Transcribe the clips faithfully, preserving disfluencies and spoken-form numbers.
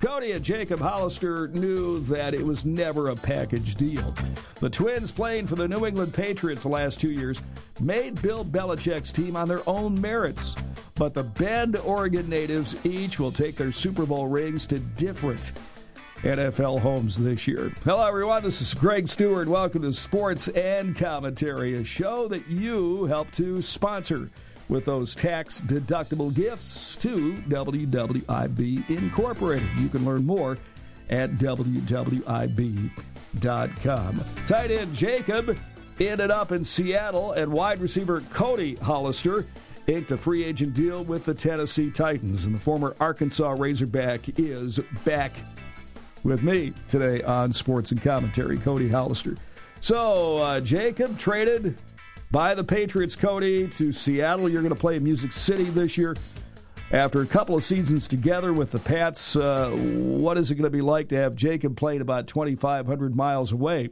Cody and Jacob Hollister knew that it was never a package deal. The Twins, playing for the New England Patriots the last two years, made Bill Belichick's team on their own merits. But the Bend, Oregon natives each will take their Super Bowl rings to different N F L homes this year. Hello, everyone. This is Greg Stewart. Welcome to Sports and Commentary, a show that you help to sponsor with those tax-deductible gifts to W W I B Incorporated. You can learn more at W W I B dot com. Tight end Jacob ended up in Seattle, and wide receiver Cody Hollister inked a free agent deal with the Tennessee Titans. And the former Arkansas Razorback is back with me today on Sports and Commentary, Cody Hollister. So, uh, Jacob traded by the Patriots, Cody, to Seattle. You're going to play in Music City this year. After a couple of seasons together with the Pats, uh, what is it going to be like to have Jacob playing about twenty-five hundred miles away?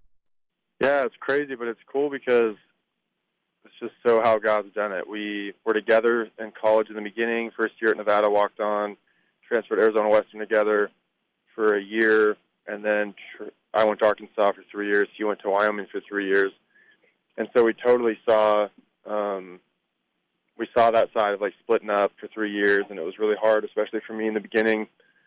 Yeah, it's crazy, but it's cool because it's just so how God's done it. We were together in college in the beginning. First year at Nevada, walked on, transferred to Arizona Western together for a year, and then tr- I went to Arkansas for three years. He went to Wyoming for three years. And so we totally saw um, we saw that side of like splitting up for three years, and it was really hard, especially for me in the beginning.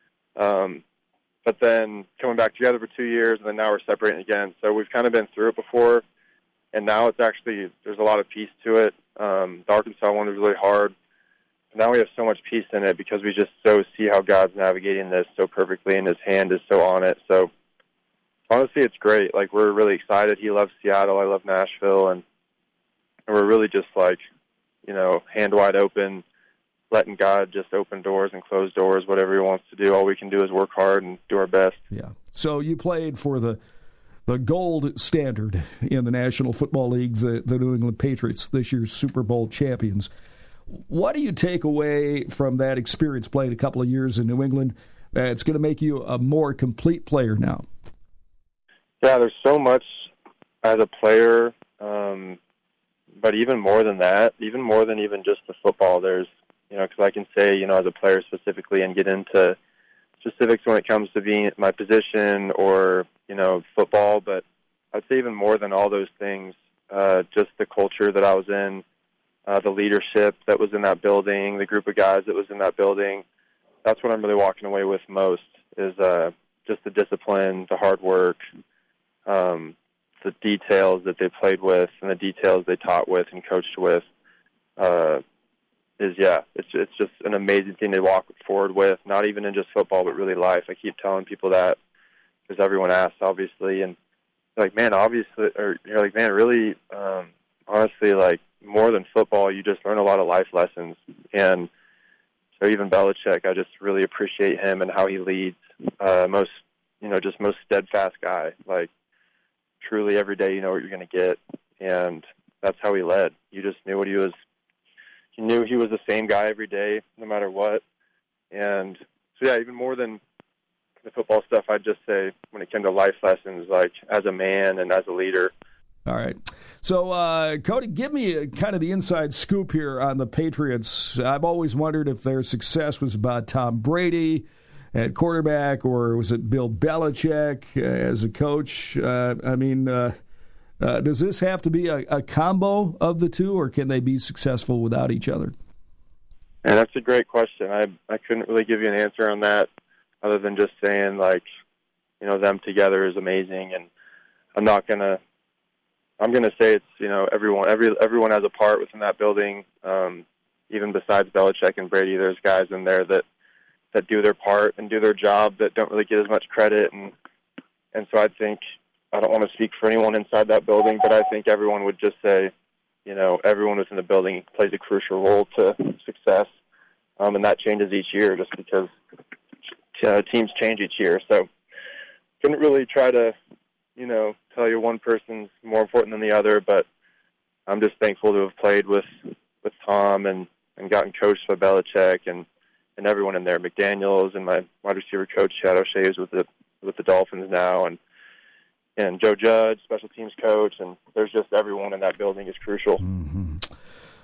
Um, but then coming back together for two years, and then now we're separating again. So we've kind of been through it before, and now it's actually there's a lot of peace to it. Um, the Arkansas one was really hard. Now we have so much peace in it because we just so see how God's navigating this so perfectly, and His hand is so on it. So honestly, it's great. Like, we're really excited. He loves Seattle. I love Nashville. And, and we're really just, like, you know, hand wide open, letting God just open doors and close doors, whatever He wants to do. All we can do is work hard and do our best. Yeah. So you played for the the gold standard in the National Football League, the, the New England Patriots, this year's Super Bowl champions. What do you take away from that experience playing a couple of years in New England that's going to make you a more complete player now? Yeah, there's so much as a player, um, but even more than that, even more than even just the football, there's, you know, because I can say, you know, as a player specifically and get into specifics when it comes to being my position or, you know, football, but I'd say even more than all those things, uh, just the culture that I was in, uh, the leadership that was in that building, the group of guys that was in that building. That's what I'm really walking away with most is uh, just the discipline, the hard work, Um, the details that they played with and the details they taught with and coached with uh, is, yeah, it's it's just an amazing thing to walk forward with, not even in just football, but really life. I keep telling people that because everyone asks, obviously, and like, man, obviously, or you're like, man, really, um, honestly, like, more than football, you just learn a lot of life lessons. And so even Belichick, I just really appreciate him and how he leads. Uh, most, you know, just most steadfast guy, like, truly every day you know what you're going to get, and that's how he led. You just knew what he was. You knew he was the same guy every day, no matter what. And so, yeah, even more than the football stuff, I'd just say when it came to life lessons, like as a man and as a leader. All right. So, uh, Cody, give me a, kind of the inside scoop here on the Patriots. I've always wondered if their success was about Tom Brady at quarterback, or was it Bill Belichick uh, as a coach? Uh, I mean, uh, uh, does this have to be a, a combo of the two, or can they be successful without each other? And that's a great question. I I couldn't really give you an answer on that other than just saying, like, you know, them together is amazing. And I'm not going to – I'm going to say it's, you know, everyone every everyone has a part within that building. Um, even besides Belichick and Brady, there's guys in there that, that do their part and do their job that don't really get as much credit. And and so I think, I don't want to speak for anyone inside that building, but I think everyone would just say, you know, everyone within the building plays a crucial role to success. Um, and that changes each year just because uh, teams change each year. So couldn't really try to, you know, tell you one person's more important than the other, but I'm just thankful to have played with, with Tom and, and gotten coached by Belichick and, and everyone in there, McDaniels and my wide receiver coach, Chad O'Shea, is with the with the Dolphins now, and and Joe Judge, special teams coach, and there's just everyone in that building is crucial. Mm-hmm.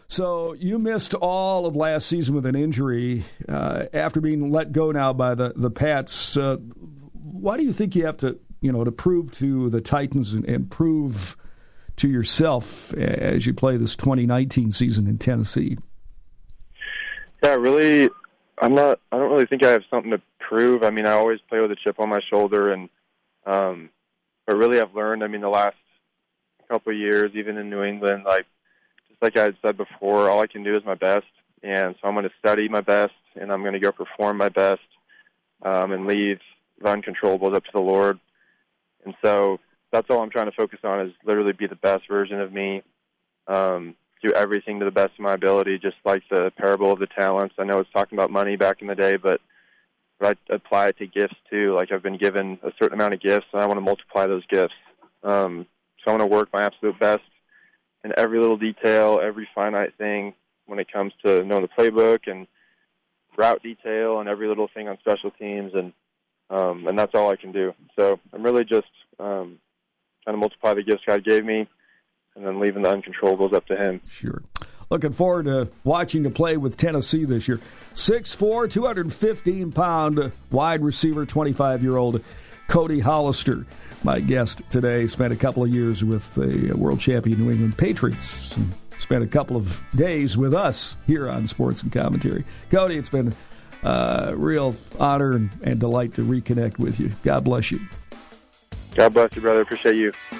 So you missed all of last season with an injury uh, after being let go now by the, the Pats. Uh, why do you think you have to, you know, to prove to the Titans and, and prove to yourself as you play this twenty nineteen season in Tennessee? Yeah, really, I'm not, I don't really think I have something to prove. I mean, I always play with a chip on my shoulder, and um, but really I've learned, I mean, the last couple of years, even in New England, like, just like I had said before, all I can do is my best, and so I'm going to study my best, and I'm going to go perform my best, um, and leave the uncontrollables up to the Lord. And so that's all I'm trying to focus on, is literally be the best version of me, um, do everything to the best of my ability, just like the parable of the talents. I know it's talking about money back in the day, but, but I apply it to gifts too. Like, I've been given a certain amount of gifts, and I want to multiply those gifts. Um, so I want to work my absolute best in every little detail, every finite thing when it comes to knowing the playbook and route detail and every little thing on special teams, and um, and that's all I can do. So I'm really just um, trying to multiply the gifts God gave me, and then leaving the uncontrollables up to Him. Sure. Looking forward to watching you play with Tennessee this year. six foot four, two hundred fifteen pound wide receiver, twenty-five-year-old Cody Hollister, my guest today. Spent a couple of years with the world champion New England Patriots, and spent a couple of days with us here on Sports and Commentary. Cody, it's been a real honor and, and delight to reconnect with you. God bless you. God bless you, brother. Appreciate you.